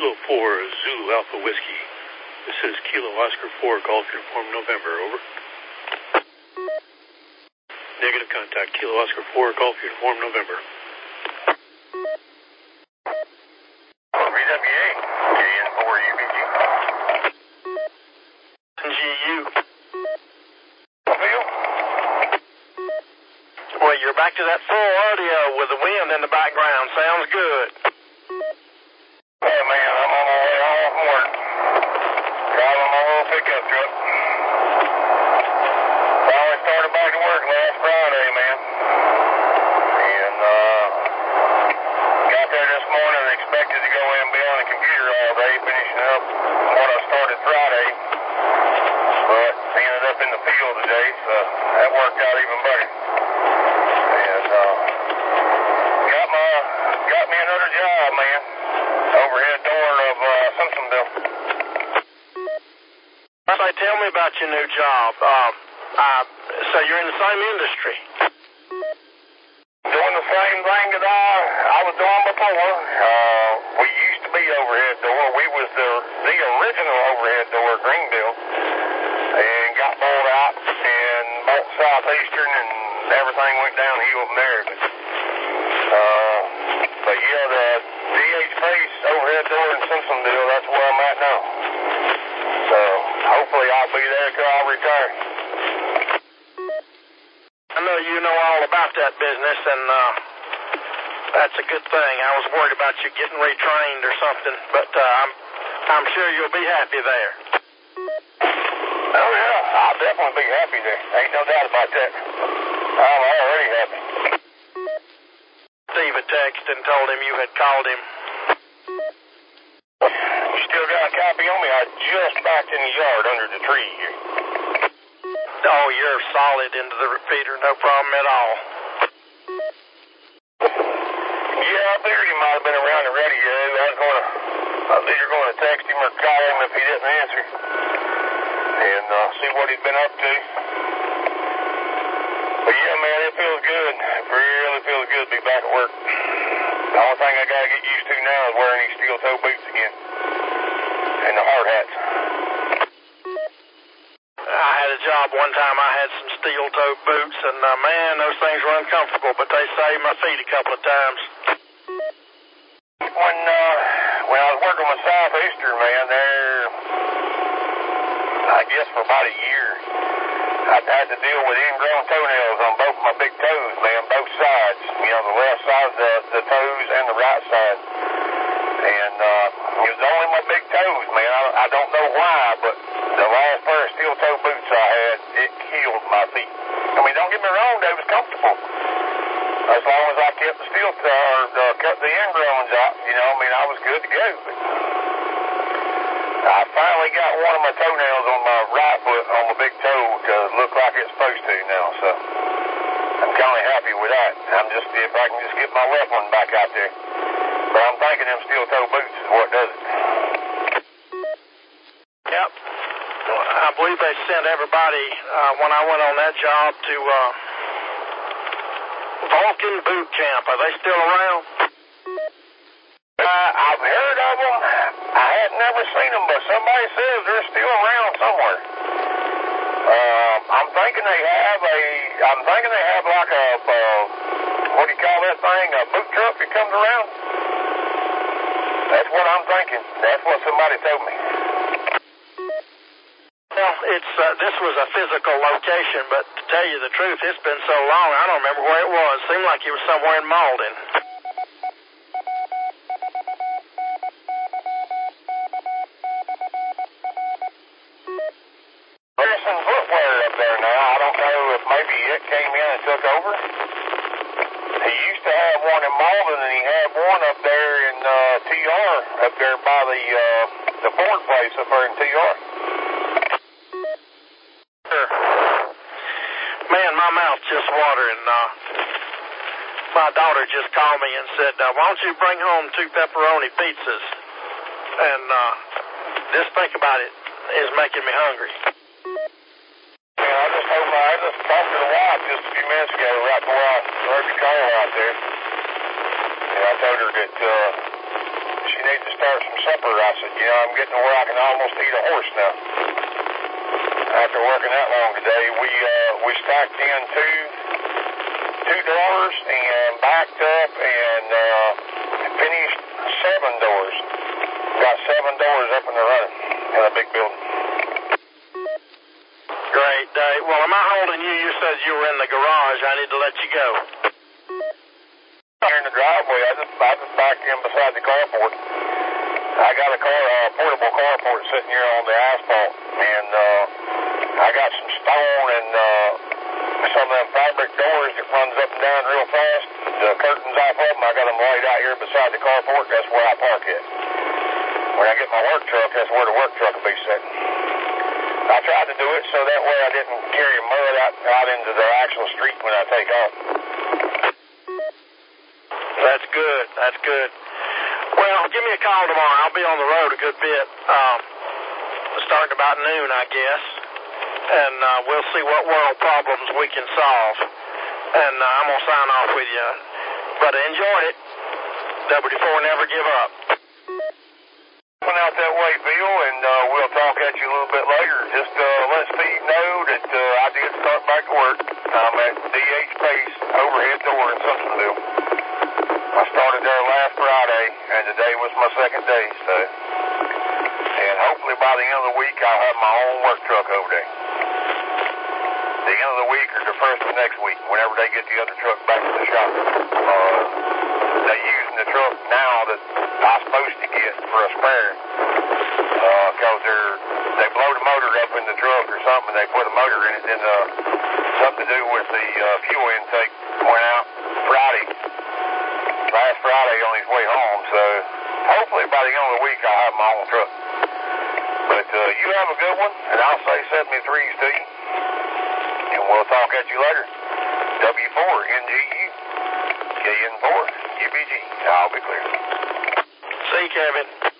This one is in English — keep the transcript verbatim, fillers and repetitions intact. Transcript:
Kilo four, Zulu Alpha Whiskey. This is Kilo Oscar four, Golf Uniform November, over. Negative contact, Kilo Oscar four, Golf Uniform November. V W A, K N four U B G. G U. Bill? Well, you're back to that full audio with the wind in the background. Sounds good. Yeah, man, I'm on my way home from work. Driving my little pickup truck. Finally started back to work last Friday, man. And, uh, got there this morning and expected to go in and be on the computer all day, finishing up what I started Friday. But ended up in the field today, so that worked out even better. And, uh, got my, got me another job, man. Overhead door of, uh, Simpsonville. Say, tell me about your new job. Um, uh, so you're in the same industry. Doing the same thing that I, I was doing before. Uh, we used to be overhead door. We was the, the original overhead door at Greenville. And got bought out and bought Southeastern and everything went downhill from there. But, uh, but yeah, the D H Pace overhead door in Simpsonville, that's where I'm at now. So hopefully I'll be there till I retire. I know you know all about that business, and uh, that's a good thing. I was worried about you getting retrained or something, but uh, I'm I'm sure you'll be happy there. Oh yeah, I'll definitely be happy there. Ain't no doubt about that. I'm already happy. Steve had texted and told him you had called him. You still got a copy on me? I just backed in the yard under the tree here. Oh, you're solid into the repeater, no problem at all. Yeah, I figured he might have been around the radio. I was going to, I was either going to text him or call him if he didn't answer. And uh, see what he'd been up to. But yeah, man, it feels good. It really feels good to be back at work. The only thing I got to get used to now is wearing these steel-toe boots again. And the hard hats. I had a job one time. I had some steel-toe boots, and uh, man, those things were uncomfortable, but they saved my feet a couple of times. When, uh, when I was working with Southeastern, man, there, I guess for about a year, I had to deal with ingrown toenails on both my big toes, man, both sides. You know, the left side of the, the toes and the right side. And uh, it was only my big toes, man. I, I don't know why, but the last pair of steel-toe boots I had, it killed my feet. I mean, don't get me wrong, they was comfortable. As long as I kept the steel toe, or uh, kept the ingrowns out, you know, I mean, I was good to go. But I finally got one of my toenails on my right foot on my big toe to look like it's supposed to now, so I'm kind of happy with that. I'm just, if I can just get my left one back out there. But I'm thinking them steel-toe boots is what does it. Yep. I believe they sent everybody, uh, when I went on that job, to uh, Vulcan Boot Camp. Are they still around? Uh, I've heard of them. I had never seen them, but somebody says they're still around somewhere. Um, I'm thinking they have a, I'm thinking they have like a, uh, what do you call that thing, a boot truck that comes around? That's what I'm thinking. That's what somebody told me. Well, it's uh, this was a physical location, but to tell you the truth, it's been so long, I don't remember where it was. It seemed like it was somewhere in Malden. There's some footwear up there now. I don't know if maybe it came in and took over. He used to have one in Malden, and he had one up there in uh, T R, up there by the uh, the Ford place up there in T R. Sure. Man, my mouth's just watering. Uh, my daughter just called me and said, uh, why don't you bring home two pepperoni pizzas? And uh, just think about it, is making me hungry. Yeah, I just told my, I just talked to the wife just a few minutes ago, right before I heard the call out there. Yeah, I told her that uh, she you need to start some supper. I said, you know, I'm getting to where I can almost eat a horse now. After working that long today, we uh, we stacked in two two doors and backed up and uh, finished seven doors. Got seven doors up and running in a big building. Great, Dave. Well, am I holding you? You said you were in the garage. I need to let you go. Here in the driveway, I just I just backed in beside the carport. I got a car, uh, portable carport sitting here on the asphalt, and uh, I got some stone and uh, some of them fabric doors that runs up and down real fast. The curtains off of them, I got them laid out here beside the carport. That's where I park it. When I get my work truck, that's where the work truck will be sitting. I tried to do it so that way I didn't carry mud out, out into the actual street when I take off. That's good. That's good. Well, give me a call tomorrow. I'll be on the road a good bit. Um, starting about noon, I guess. And uh, we'll see what world problems we can solve. And uh, I'm going to sign off with you. But I enjoyed it. W four never give up. Went out that way, Bill, and uh, we'll talk at you a little bit later. Just uh, let Steve know that uh, I did start back to work. I'm at D H Pace, overhead door in Simpsonville. I started there last Friday, and today was my second day, so. And hopefully by the end of the week, I'll have my own work truck over there. The end of the week or the first of next week, whenever they get the other truck back to the shop. Uh, they're using the truck now that I'm supposed to get for a spare. Uh, cause they're, they blow the motor up in the truck or something, they put a motor in it, and uh, something to do with the uh, fuel intake went out Friday. Last Friday on his way home, so hopefully by the end of the week I'll have my own truck. But uh, you have a good one, and I'll say seventy-threes to you, and we'll talk at you later. W four N G U, K N four U B G. I'll be clear. See you, Kevin.